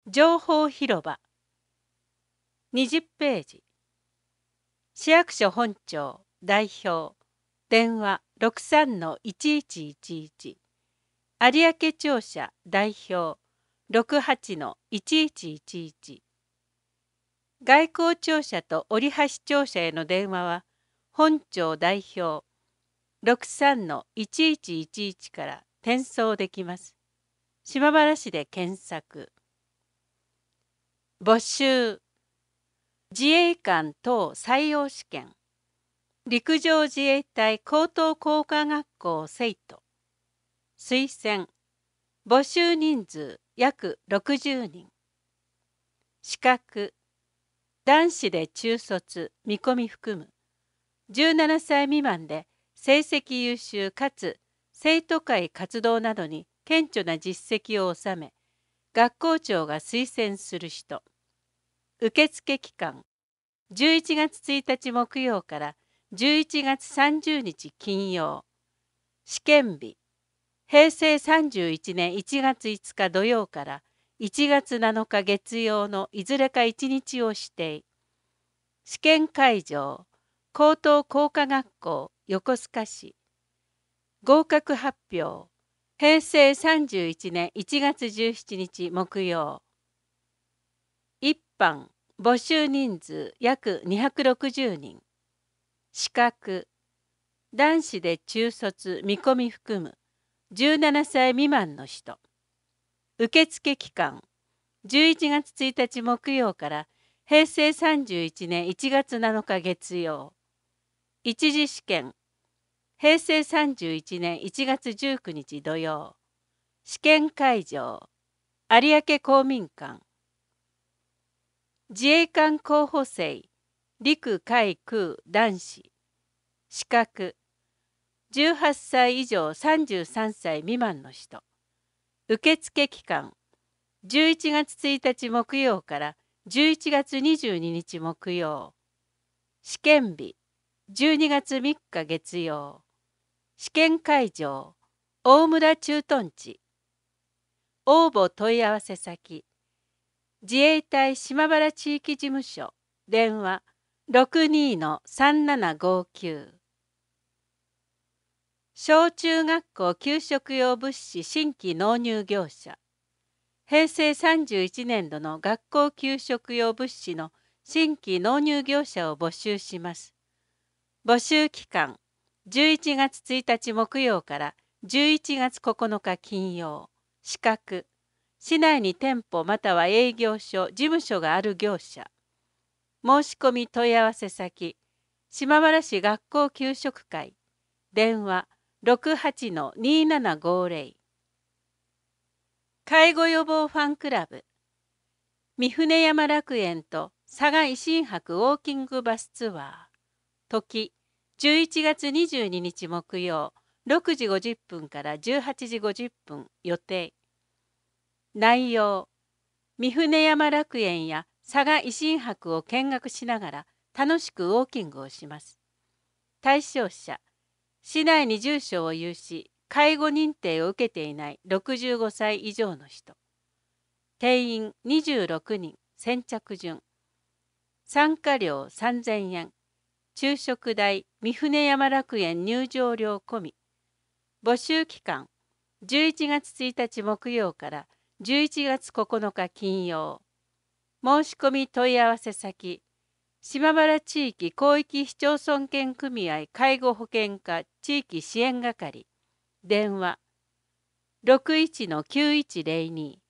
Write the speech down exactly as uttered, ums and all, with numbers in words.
情報広場にじゅっページ。市役所本庁代表電話 ろくさんのいちいちいちいち 有明庁舎代表 ろくはちのいちいちいちいち 外交庁舎と折橋庁舎への電話は本庁代表 ろくさんのいちいちいちいち から転送できます。島原市で検索。募集自衛官等採用試験陸上自衛隊高等工科学校生徒推薦募集人数約ろくじゅうにん資格男子で中卒見込み含むじゅうななさい未満で成績優秀かつ生徒会活動などに顕著な実績を収め学校長が推薦する人受付期間じゅういちがつついたち木曜からじゅういちがつさんじゅうにち金曜試験日へいせいさんじゅういちねんいちがついつか土曜からいちがつなのか月曜のいずれかいちにちを指定試験会場高等工科学校横須賀市合格発表へいせいさんじゅういちねんいちがつじゅうしちにち木曜一般募集人数約にひゃくろくじゅうにん資格男子で中卒見込み含むじゅうななさい未満の人受付期間じゅういちがつついたち木曜からへいせいさんじゅういちねんいちがつなのか月曜一次試験へいせいさんじゅういちねんいちがつじゅうくにち土曜試験会場有明公民館自衛官候補生陸海空男子資格じゅうはっさい以上さんじゅうさんさい未満の人受付期間じゅういちがつついたち木曜からじゅういちがつにじゅうににち木曜試験日じゅうにがつみっか月曜試験会場大村駐屯地応募問い合わせ先自衛隊島原地域事務所電話 ろくにのさんななごきゅう 小中学校給食用物資新規納入業者へいせいさんじゅういちねんどの学校給食用物資の新規納入業者を募集します。募集期間じゅういちがつついたち木曜からじゅういちがつここのか金曜資格市内に店舗または営業所事務所がある業者申し込み問い合わせ先島原市学校給食会電話 ろくはちのにななごぜろ 介護予防ファンクラブ三船山楽園と佐賀維新博ウォーキングバスツアー時じゅういちがつにじゅうににち木曜ろくじごじゅっぷんからじゅうはちじごじゅっぷん予定内容三船山楽園や佐賀維新博を見学しながら楽しくウォーキングをします。対象者市内に住所を有し介護認定を受けていないろくじゅうごさい以上の人定員にじゅうろくにん先着順参加料さんぜんえん昼食代三船山楽園入場料込み募集期間じゅういちがつついたち木曜からじゅういちがつここのか金曜申し込み問い合わせ先島原地域広域市町村圏組合介護保険課地域支援係電話 ろくいちのきゅういちぜろに